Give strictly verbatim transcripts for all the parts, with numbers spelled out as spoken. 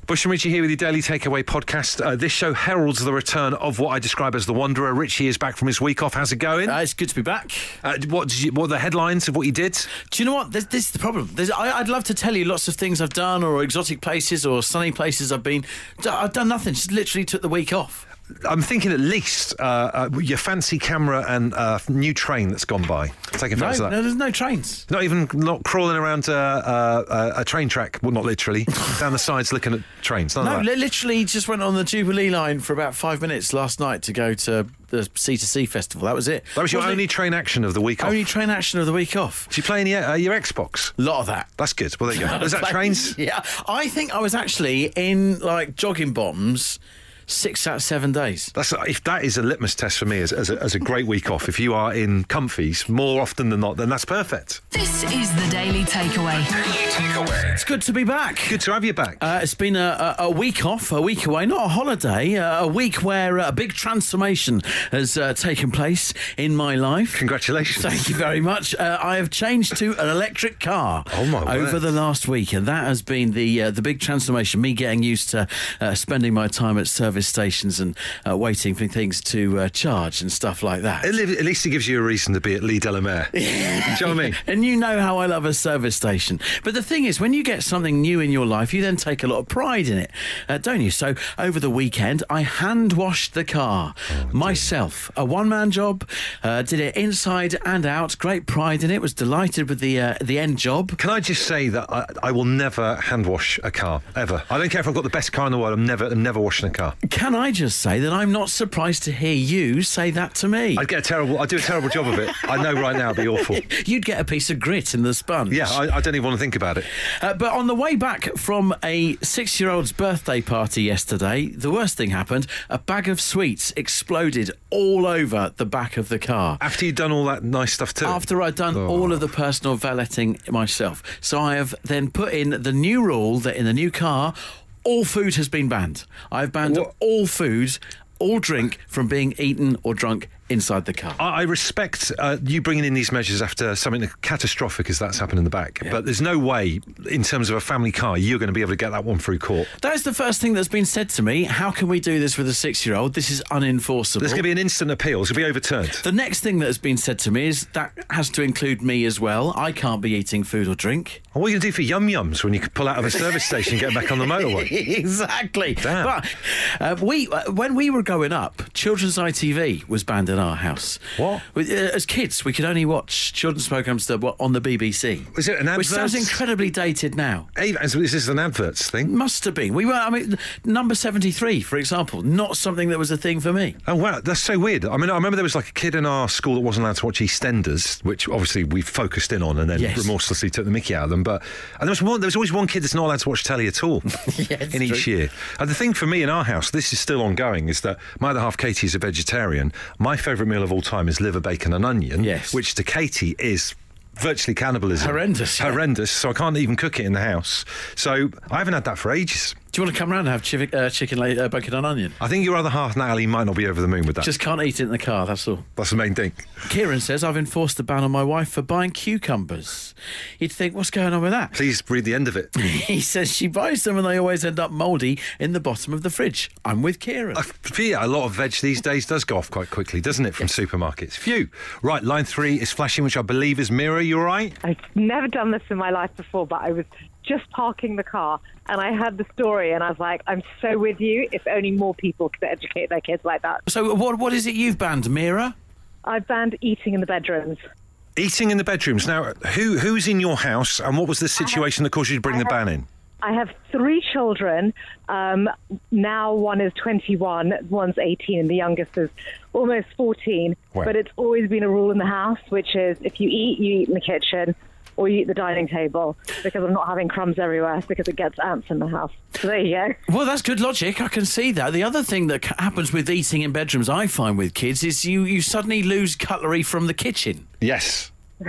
Bush and Richie here with your Daily Takeaway podcast. Uh, this show heralds the return of what I describe as the Wanderer. Richie is back from his week off. How's it going? Uh, it's good to be back. Uh, what, did you, what are the headlines of what you did? Do you know what? This, this is the problem. There's, I, I'd love to tell you lots of things I've done, or exotic places, or sunny places I've been. I've done nothing. Just literally took the week off. I'm thinking at least uh, uh, your fancy camera and uh, new train that's gone by. Taking photos No, of that. no, there's no trains. Not even not crawling around uh, uh, a train track. Well, not literally. Down the sides looking at trains. None No, of that. li- literally just went on the Jubilee line for about five minutes last night to go to the C to C festival. That was it. That was your Wasn't only it? train action of the week off. Only train action of the week off. Did you play any uh, your Xbox? A lot of that. That's good. Well, there you go. Was that Like, trains? Yeah. I think I was actually in, like, jogging bombs six out of seven days. That's if that is a litmus test for me as, as, a, as a great week off. If you are in comfies more often than not, then that's perfect. This is the Daily Takeaway. Daily Takeaway. It's good to be back. Good to have you back. Uh, it's been a, a, a week off, a week away, not a holiday, uh, a week where uh, a big transformation has uh, taken place in my life. Congratulations. Thank you very much. Uh, I have changed to an electric car Oh, my over word. the last week, and that has been the uh, the big transformation. Me getting used to uh, spending my time at service stations and uh, waiting for things to uh, charge and stuff like that. At le- at least it gives you a reason to be at Lee Delamere. Do you know what I mean? And you know how I love a service station. But the thing is, when you get something new in your life, you then take a lot of pride in it, uh, don't you? So over the weekend, I hand washed the car myself. A one-man job, uh, did it inside and out. Great pride in it. Was delighted with the uh, the end job. Can I just say that I, I will never hand wash a car, ever. I don't care if I've got the best car in the world, I'm never, I'm never washing a car. Can I just say that I'm not surprised to hear you say that to me? I'd get a terrible, I'd do a terrible job of it. I know right now it'd be awful. You'd get a piece of grit in the sponge. Yeah, I, I don't even want to think about it. Uh, but on the way back from a six-year-old's birthday party yesterday, the worst thing happened. A bag of sweets exploded all over the back of the car. After you've done all that nice stuff too. After I'd done Oh. all of the personal valeting myself. So I have then put in the new rule that in the new car, all food has been banned. I've banned What? all food, all drink from being eaten or drunk inside the car. I I respect uh, you bringing in these measures after something catastrophic as that's happened in the back. But there's no way, in terms of a family car, you're going to be able to get that one through court. That is the first thing that's been said to me. How can we do this with a six-year-old? This is unenforceable. There's going to be an instant appeal. It's going to be overturned. The next thing that has been said to me is that has to include me as well. I can't be eating food or drink. And what are you going to do for yum yums when you can pull out of a service station and get back on the motorway? Exactly. Damn. But uh, we, uh, when we were growing up, children's I T V was banned in our house. What? We- uh, As kids, we could only watch children's programmes that were on the B B C. Was it an Which sounds advert? incredibly dated now. Hey, is this an adverts thing? Must have been. We were, I mean, number seventy-three, for example, not something that was a thing for me. Oh, wow, that's so weird. I mean, I remember there was like a kid in our school that wasn't allowed to watch EastEnders, which obviously we focused in on and then Yes. remorselessly took the mickey out of them. But and there was one, there was always one kid that's not allowed to watch telly at all it's in each true. year. And the thing for me in our house, this is still ongoing, is that my other half, Katie, is a vegetarian. My favourite meal of all time is liver, bacon and onion, Yes. which to Katie is virtually cannibalism. Horrendous, yeah. Horrendous, so I can't even cook it in the house. So I haven't had that for ages. Do you want to come round and have chiv- uh, chicken, la- uh, bacon and onion? I think your other half, Natalie, might not be over the moon with that. Just can't eat it in the car, that's all. That's the main thing. Kieran says, I've enforced a ban on my wife for buying cucumbers. You'd think, what's going on with that? Please read the end of it. He says she buys them and they always end up mouldy in the bottom of the fridge. I'm with Kieran. I fear a lot of veg these days does go off quite quickly, doesn't it, from supermarkets? Phew. Right, line three is flashing, which I believe is Mira. You all right? I've never done this in my life before, but I was just parking the car and I heard the story and I was like, I'm so with you. If only more people could educate their kids like that. So what what is it you've banned, Mira? I've banned eating in the bedrooms. Eating in the bedrooms. Now, who who's in your house and what was the situation that caused you to bring the ban in? I have three children. Um, now one is twenty-one, one's eighteen, and the youngest is almost fourteen. Wow. But it's always been a rule in the house, which is if you eat, you eat in the kitchen or you eat at the dining table, because I'm not having crumbs everywhere because it gets ants in the house. So there you go. Well, that's good logic. I can see that. The other thing that ca- happens with eating in bedrooms, I find with kids, is you, you suddenly lose cutlery from the kitchen. Yes.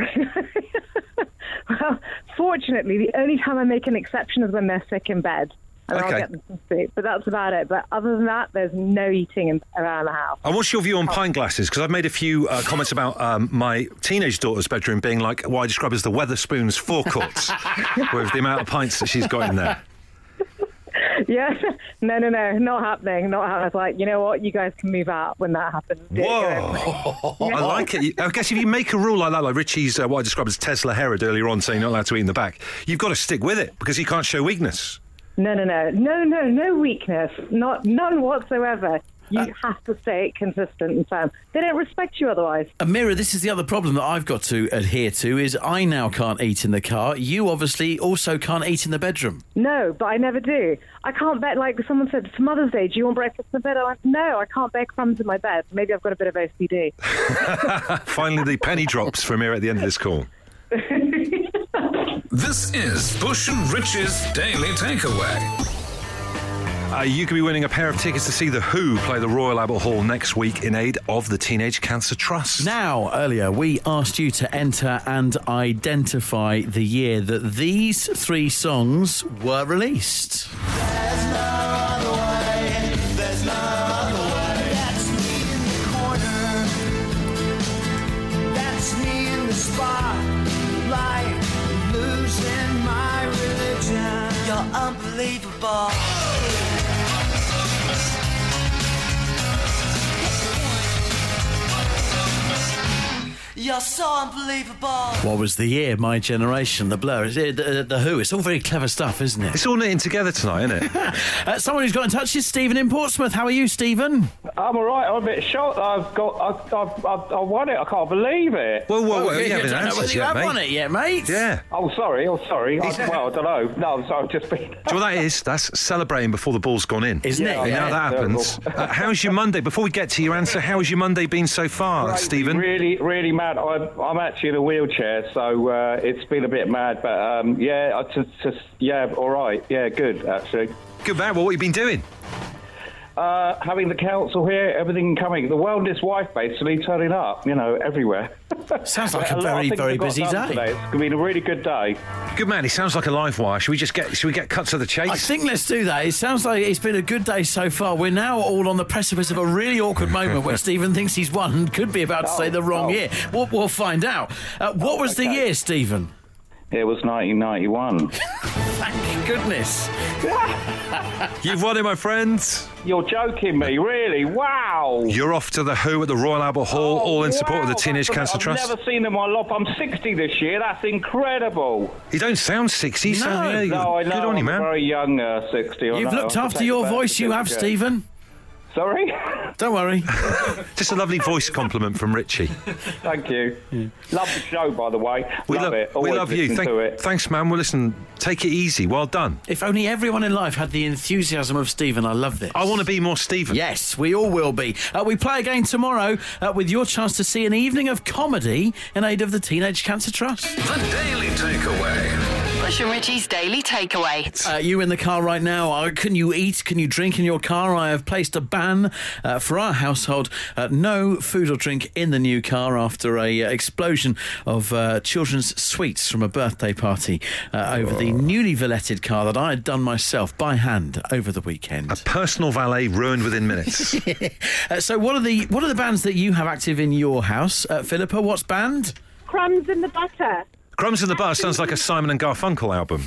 Well, fortunately, the only time I make an exception is when they're sick in bed. And Okay. I'll get them some soup. But that's about it. But other than that, there's no eating in, around the house. And what's your view on pint glasses? Because I've made a few uh, comments about um, my teenage daughter's bedroom being like what I describe as the Weatherspoons forecourts, with the amount of pints that she's got in there. Yeah, no, no, no, not happening. Not happening. I was like, you know what? You guys can move out when that happens. Whoa! I like it. I guess if you make a rule like that, like Richie's, uh, what I described as Tesla Herod earlier on, saying you're not allowed to eat in the back, you've got to stick with it because you can't show weakness. No, no, no, no, no, no weakness. Not none whatsoever. You uh, have to stay consistent and firm. They don't respect you otherwise. Amira, this is the other problem that I've got to adhere to is I now can't eat in the car. You obviously also can't eat in the bedroom. No, but I never do. I can't bet, like someone said, it's Mother's Day, do you want breakfast in the bed? I'm like, no, I can't bear crumbs in my bed. Maybe I've got a bit of O C D. Finally, the penny drops for Amira at the end of this call. This is Bush and Rich's Daily Takeaway. Uh, you could be winning a pair of tickets to see The Who play the Royal Albert Hall next week in aid of the Teenage Cancer Trust. Now, earlier, we asked you to enter and identify the year that these three songs were released. There's no other way, there's no other way. That's me in the corner, that's me in the spotlight, losing my religion. You're unbelievable. You're so unbelievable. What was the year? My Generation, The Blur, the, the, the Who. It's all very clever stuff, isn't it? It's all knitting together tonight, isn't it? uh, someone who's got in touch is Stephen in Portsmouth. How are you, Stephen? I'm all right. I'm a bit shocked. I've got. I've, I've, I've, I won it. I can't believe it. Well, well, well you you haven't don't know answered whether you yet, have mate. won it yet, mate. Yeah. Oh, sorry. Oh, sorry. I, well, I don't know. No, I'm sorry. I've just been. Do you know what that is? That's celebrating before the ball's gone in. Isn't Yeah, it? You know how that happens. Uh, how's your Monday? Before we get to your answer, how has your Monday been so far, Crazy, Stephen? Really, really mad. I'm, I'm actually in a wheelchair, so uh, it's been a bit mad. But um, yeah, I just, just yeah, all right. Yeah, good actually. Good man. Well, what have you been doing? Uh, having the council here, everything coming. The wellness wife basically turning up, you know, everywhere. Sounds like a lot of very, things very have got busy done day. Today. It's going to be a really good day. Good man. He sounds like a live wire. Should we just get? Should we get cut to the chase? I think let's do that. It sounds like it's been a good day so far. We're now all on the precipice of a really awkward moment where Stephen thinks he's won and could be about to Oh, say the wrong oh. year. We'll, we'll find out. Uh, what Oh, was the okay. year, Stephen? It was nineteen ninety-one. Thank goodness. You've won it, my friends. You're joking me, really? Wow. You're off to the Who at the Royal Albert Hall, Oh, all in support of the wow, Teenage that's Cancer I've Trust. I've never seen them in my life. I'm sixty this year. That's incredible. You don't sound sixty. You No. sound, yeah, No, I know. Good on you, I'm man. a very young uh, sixty. I You've know. looked I after take your the voice, you have, certificate. Stephen. Sorry? Don't worry. Just a lovely voice compliment from Richie. Thank you. Love the show, by the way. We love love it. We Always love you. listen Thank, to it. Thanks, man. Well, listen, take it easy. Well done. If only everyone in life had the enthusiasm of Stephen. I love this. I want to be more Stephen. Yes, we all will be. Uh, we play again tomorrow uh, with your chance to see an evening of comedy in aid of the Teenage Cancer Trust. The Daily Takeaway. Bush and Richie's Daily Takeaway. Uh, you in the car right now? Uh, can you eat? Can you drink in your car? I have placed a ban uh, for our household. Uh, no food or drink in the new car after a uh, explosion of uh, children's sweets from a birthday party uh, over the newly valeted car that I had done myself by hand over the weekend. A personal valet ruined within minutes. uh, so, what are the what are the bans that you have active in your house, uh, Philippa? What's banned? Crumbs in the butter. Crumbs in the Butter sounds like a Simon and Garfunkel album.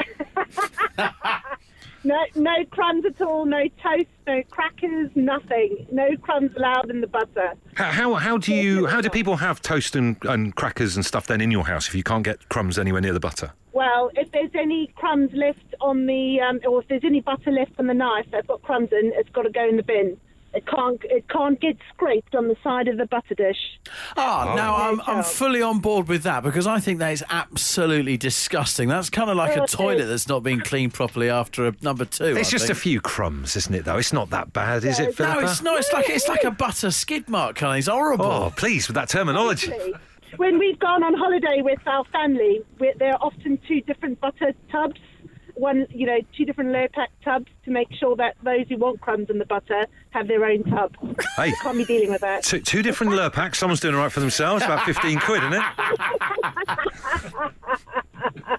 No, no crumbs at all. No toast. No crackers. Nothing. No crumbs allowed in the butter. How how, how do you how do people have toast and, and crackers and stuff then in your house if you can't get crumbs anywhere near the butter? Well, if there's any crumbs left on the, um, or if there's any butter left on the knife that's got crumbs in, it's got to go in the bin. It can't. It can't get scraped on the side of the butter dish. Ah, now I'm, I'm fully on board with that because I think that is absolutely disgusting. That's kind of like Oh, a it toilet is. that's not been cleaned properly after a number two. It's I just think. a few crumbs, isn't it, though? It's not that bad, is it, Philippa? No, it's not. It's like it's like a butter skid mark, kind of. It's horrible. Oh, please, with that terminology. When we've gone on holiday with our family, we there are often two different butter tubs. One, you know, two different Lurpak tubs to make sure that those who want crumbs in the butter have their own tub. Hey. Can't be dealing with that. Two, two different Lurpaks. Someone's doing all right for themselves. About fifteen quid, isn't it?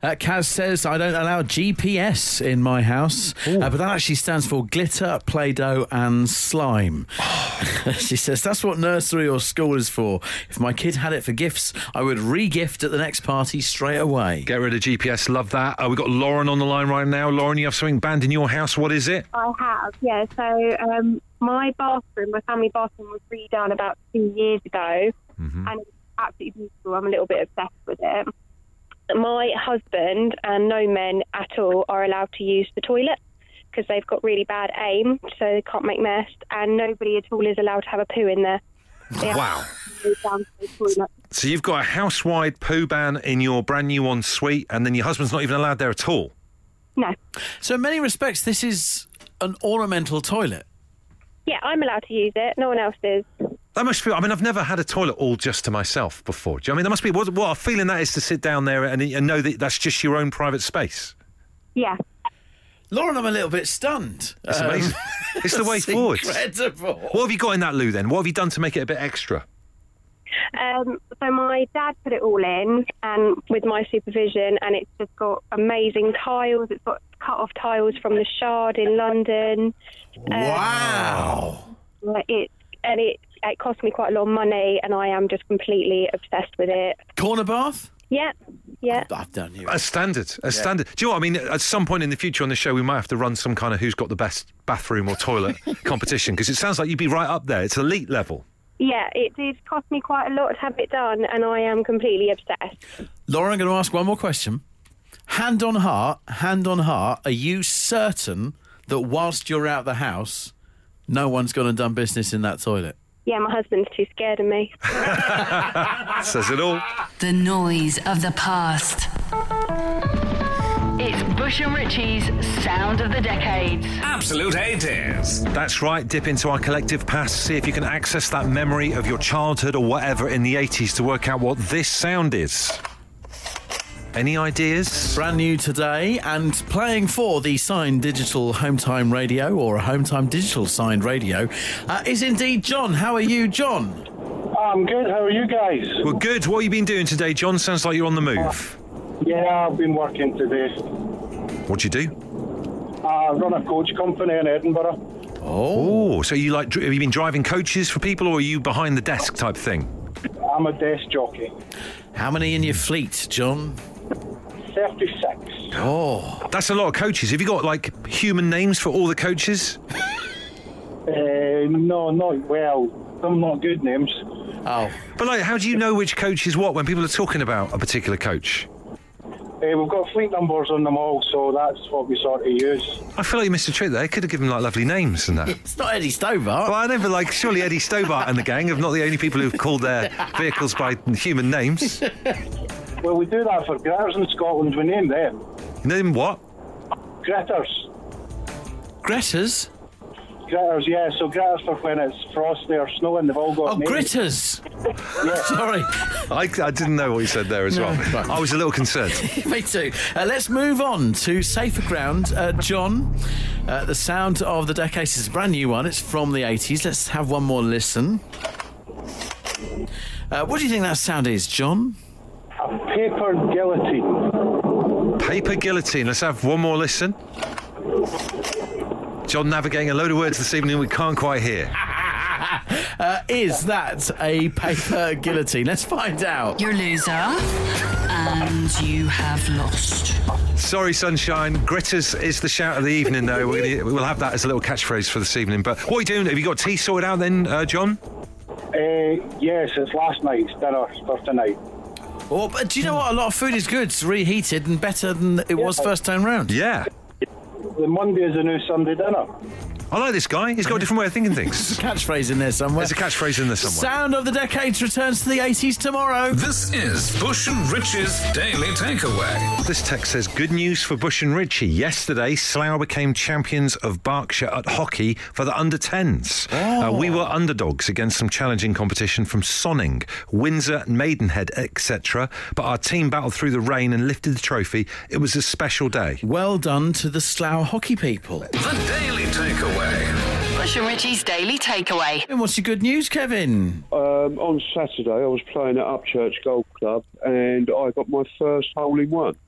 Uh, Kaz says, I don't allow G P S in my house, uh, but that actually stands for glitter, Play-Doh and slime. She says, that's what nursery or school is for. If my kid had it for gifts, I would re-gift at the next party straight away. Get rid of G P S, love that. Uh, we've got Lauren on the line right now. Lauren, you have something banned in your house. What is it? I have, yeah. So um, my bathroom, my family bathroom was redone about two years ago, Mm-hmm. and it's absolutely beautiful. I'm a little bit obsessed with it. My husband and no men at all are allowed to use the toilet because they've got really bad aim, so they can't make mess, and nobody at all is allowed to have a poo in there. They have Wow. to go down to the toilet. So you've got a house-wide poo ban in your brand new ensuite, and then your husband's not even allowed there at all. No. So in many respects, this is an ornamental toilet. Yeah, I'm allowed to use it. No one else is. That must feel. I mean, I've never had a toilet all just to myself before. Do you know what I mean? That must be what, what a feeling that is to sit down there and, and know that that's just your own private space. Yeah. Lauren, I'm a little bit stunned. It's Um, amazing. It's the way that's forward. Incredible. What have you got in that loo then? What have you done to make it a bit extra? Um, so my dad put it all in, and with my supervision, and it's just got amazing tiles. It's got cut-off tiles from the Shard in London. Wow. Um, it and it it cost me quite a lot of money, and I am just completely obsessed with it. Corner bath? Yeah, yeah. I've done you. A standard, a standard. Do you know what I mean? At some point in the future on the show, we might have to run some kind of who's got the best bathroom or toilet competition, because it sounds like you'd be right up there. It's elite level. Yeah, it did cost me quite a lot to have it done, and I am completely obsessed. Lauren, I'm going to ask one more question. Hand on heart, hand on heart, are you certain that whilst you're out the house, no one's gone and done business in that toilet? Yeah, my husband's too scared of me. Says it all. The noise of the past. It's Bush and Richie's Sound of the Decades. Absolute eighties. That's right. Dip into our collective past. See if you can access that memory of your childhood or whatever in the eighties to work out what this sound is. Any ideas? Brand new today and playing for the signed digital home time radio or a home time digital signed radio uh, is indeed John. How are you, John? I'm good. How are you guys? Well, good. What have you been doing today, John? Sounds like you're on the move. Yeah, I've been working today. What'd you do? I run a coach company in Edinburgh. Oh, so you like? Have you been driving coaches for people, or are you behind the desk type thing? I'm a desk jockey. How many in your fleet, John? thirty-six. Oh, that's a lot of coaches. Have you got like human names for all the coaches? uh, no, not well. Some not good names. Oh. But like, how do you know which coach is what when people are talking about a particular coach? Uh, we've got fleet numbers on them all, so that's what we sort of use. I feel like you missed a trick there. Could have given like lovely names and that. It's not Eddie Stobart. Well, I never like. Surely Eddie Stobart and the gang are not the only people who've called their vehicles by human names. Well, we do that for Gritters in Scotland. We name them. You know them what? Gritters. Gritters? Gritters, yeah. So gritters for when it's frosty or snowing. They've all got Oh, names. gritters. Yeah. Sorry. I, I didn't know what you said there as No, well. right. I was a little concerned. Me too. Uh, let's move on to safer ground. Uh, John, uh, the sound of the decades is a brand new one. It's from the eighties. Let's have one more listen. Uh, what do you think that sound is, John? A paper guillotine. Paper guillotine. Let's have one more listen. John navigating a load of words this evening we can't quite hear. Uh, is that a paper guillotine? Let's find out. You're a loser, and you have lost. Sorry, sunshine. Gritters is the shout of the evening, though. We're gonna, we'll have that as a little catchphrase for this evening. But what are you doing? Have you got tea sorted out then, uh, John? Uh, yes, it's last night's dinner for tonight. Oh, but do you know what? A lot of food is good. It's reheated and better than it was first time round. Yeah. The Monday is a new Sunday dinner. I like this guy. He's got a different way of thinking things. There's a catchphrase in there somewhere. There's a catchphrase in there somewhere. Sound of the Decades returns to the eighties tomorrow. This is Bush and Rich's Daily Takeaway. This text says, good news for Bush and Richie. Yesterday, Slough became champions of Berkshire at hockey for the under tens. Oh. Uh, we were underdogs against some challenging competition from Sonning, Windsor, Maidenhead, et cetera. But our team battled through the rain and lifted the trophy. It was a special day. Well done to the Slough hockey people. The Daily Takeaway. Bush and Richie's Daily Takeaway. And what's your good news, Kevin? Um, on Saturday, I was playing at Upchurch Golf Club and I got my first hole in one.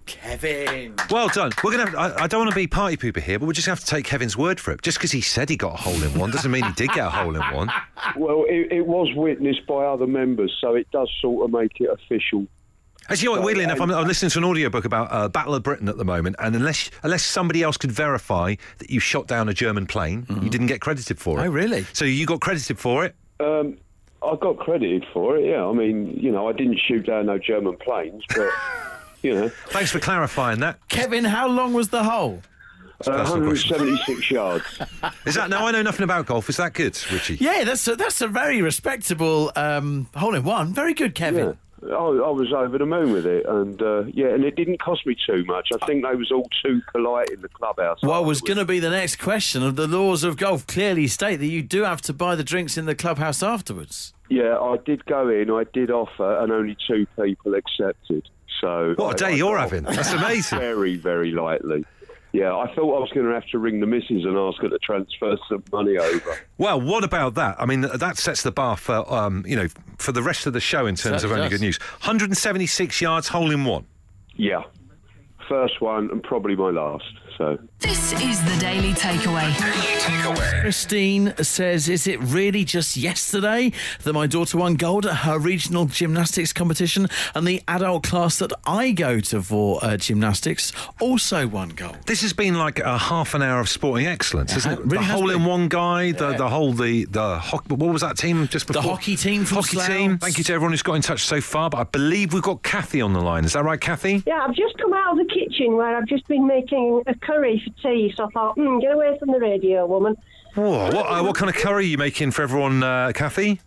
Kevin. Well done. We're gonna. Have, I, I don't want to be party pooper here, but we're just going to have to take Kevin's word for it. Just because he said he got a hole in one doesn't mean he did get a hole in one. Well, it, it was witnessed by other members, so it does sort of make it official. As you know, weirdly enough, I'm, I'm listening to an audiobook about uh, Battle of Britain at the moment, and unless unless somebody else could verify that you shot down a German plane, mm-hmm. you didn't get credited for it. Oh, really? So you got credited for it? Um, I got credited for it, yeah. I mean, you know, I didn't shoot down no German planes, but, you know. Thanks for clarifying that. Kevin, how long was the hole? Uh, one hundred seventy-six yards. Is that now? I know nothing about golf. Is that good, Richie? Yeah, that's a, that's a very respectable um, hole in one. Very good, Kevin. Yeah. I, I was over the moon with it, and uh, yeah, and it didn't cost me too much. I think they was all too polite in the clubhouse. Well, was going to be the next question. Of the laws of golf clearly state that you do have to buy the drinks in the clubhouse afterwards. Yeah, I did go in, I did offer, and only two people accepted. So what a day I, you're I, having! That's amazing. Very, very lightly. Yeah, I thought I was going to have to ring the missus and ask her to transfer some money over. Well, what about that? I mean, that sets the bar for, um, you know, for the rest of the show in terms Certainly of only does. good news. one hundred seventy-six yards, hole in one. Yeah. First one and probably my last. So This is the Daily Takeaway. Daily Takeaway. Christine says, is it really just yesterday that my daughter won gold at her regional gymnastics competition, and the adult class that I go to for uh, gymnastics also won gold? This has been like a half an hour of sporting excellence, isn't it? Really the has hole been. in one guy, the Yeah. the whole the the hockey. What was that team just before? The hockey team from Hockey Slough. team. Thank you to everyone who's got in touch so far. But I believe we've got Kathy on the line. Is that right, Kathy? Yeah, I've just come out of the kitchen where I've just been making a curry for tea, so I thought, hmm, get away from the radio, woman. Oh, what uh, what kind of curry are you making for everyone, uh, Kathy?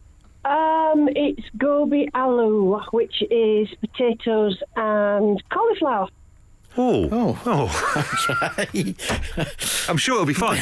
Um, it's gobi aloo, which is potatoes and cauliflower. Oh, Oh. oh. Okay. I'm sure it'll be fun.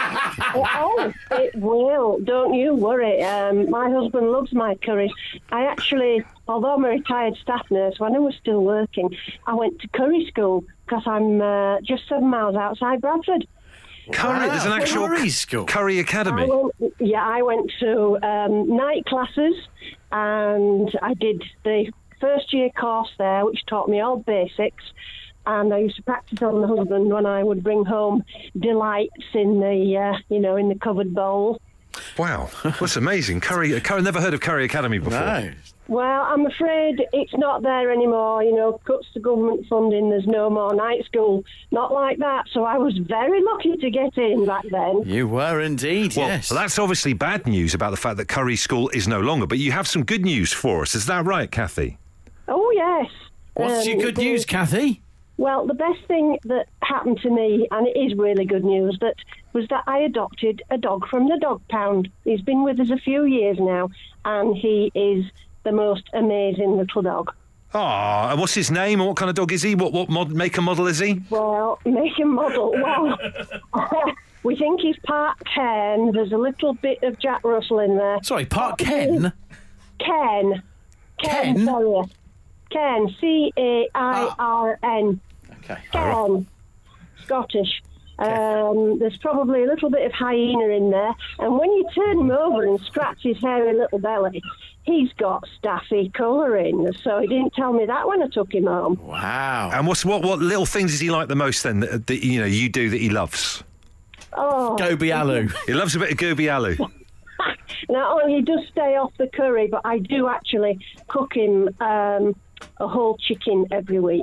Oh, it will. Don't you worry. Um, my husband loves my curries. I actually, although I'm a retired staff nurse, when I was still working, I went to curry school because I'm uh, just seven miles outside Bradford. Curry. There's an Wow, actual curry school. curry academy. I went, yeah, I went to um, night classes, and I did the first year course there, which taught me all basics. And I used to practice on the husband when I would bring home delights in the, uh, you know, in the covered bowl. Wow, that's amazing. Curry. Curry. Never heard of Curry Academy before. No. Well, I'm afraid it's not there anymore. You know, cuts to government funding. There's no more night school. Not like that. So I was very lucky to get in back then. You were indeed, Well, yes. that's obviously bad news about the fact that Curry School is no longer. But you have some good news for us. Is that right, Kathy? Oh, yes. What's your Um, good the- news, Kathy? Well, the best thing that happened to me, and it is really good news, that was that I adopted a dog from the dog pound. He's been with us a few years now, and he is the most amazing little dog. Ah, and what's his name? And what kind of dog is he? What what mod, make and model is he? Well, make and model. Well, we think he's part Ken. There's a little bit of Jack Russell in there. Sorry, Park Ken? Ken. Ken? Ken Terrier. Ken. C A I R N. Okay. Ken. Scottish. Um, there's probably a little bit of hyena in there. And when you turn him over and scratch his hairy little belly, he's got staffy colouring. So he didn't tell me that when I took him home. Wow. And what's what what little things does he like the most then? That, that you know you do that he loves. Oh. Gobi aloo. He loves a bit of gobi aloo. Not only does stay off the curry, but I do actually cook him um, a whole chicken every week.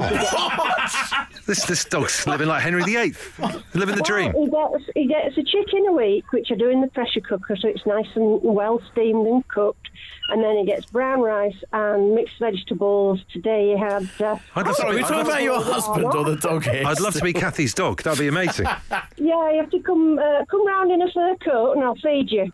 This this dog's living like Henry the Eighth, living the dream. Well, he gets, he gets a chicken a week, which I do in the pressure cooker, so it's nice and well steamed and cooked. And then he gets brown rice and mixed vegetables. Today he had... Uh, I'd love to Sorry, be- we're talking about your husband or the dog here? I'd love to be Kathy's dog. That'd be amazing. Yeah, you have to come uh, come round in a fur coat and I'll feed you.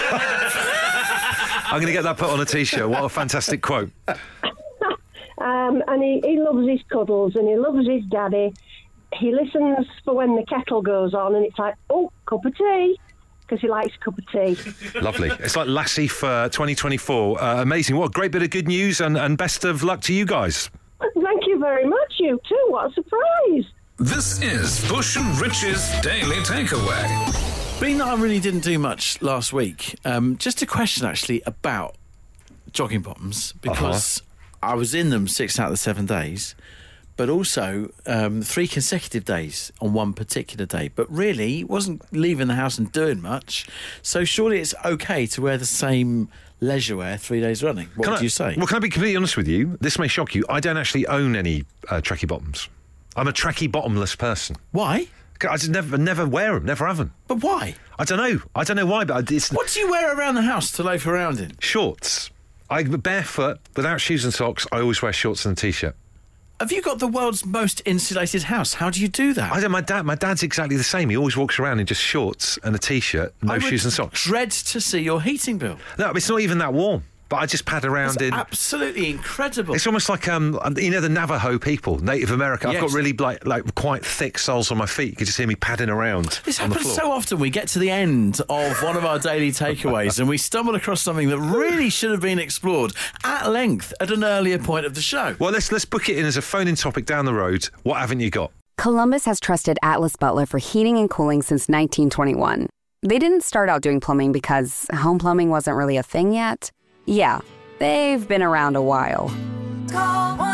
I'm going to get that put on a t-shirt. What a fantastic quote. Um, and he, he loves his cuddles and he loves his daddy. He listens for when the kettle goes on and it's like, oh, cup of tea, because he likes a cup of tea. Lovely. It's like Lassie for twenty twenty-four. Uh, amazing. What a great bit of good news, and, and best of luck to you guys. Thank you very much, you too. What a surprise. This is Bush and Rich's Daily Takeaway. Being that I really didn't do much last week, um, just a question actually about jogging bottoms, because I was in them six out of the seven days, but also um, three consecutive days on one particular day. But really, he wasn't leaving the house and doing much. So surely it's okay to wear the same leisure wear three days running. What Can would I- you say? Well, can I be completely honest with you? This may shock you. I don't actually own any uh, tracky bottoms. I'm a tracky bottomless person. Why? I just never, never wear them. Never have them. But why? I don't know. I don't know why. But it's What do you wear around the house to loaf around in? shorts. I barefoot without shoes and socks. I always wear shorts and a t-shirt. Have you got the world's most insulated house? How do you do that? I don't. My dad. My dad's exactly the same. He always walks around in just shorts and a t-shirt, no I would shoes and socks. Dread to see your heating bill. No, it's not even that warm. But I just pad around It's in. absolutely incredible. It's almost like um, you know, the Navajo people, Native America. I've Yes. got really like like quite thick soles on my feet. You can just hear me padding around. This on the happens floor. so often. We get to the end of one of our daily takeaways and we stumble across something that really should have been explored at length at an earlier point of the show. Well, let's let's book it in as a phone-in topic down the road. What haven't you got? Columbus has trusted Atlas Butler for heating and cooling since nineteen twenty-one. They didn't start out doing plumbing because home plumbing wasn't really a thing yet. Yeah, they've been around a while. Call one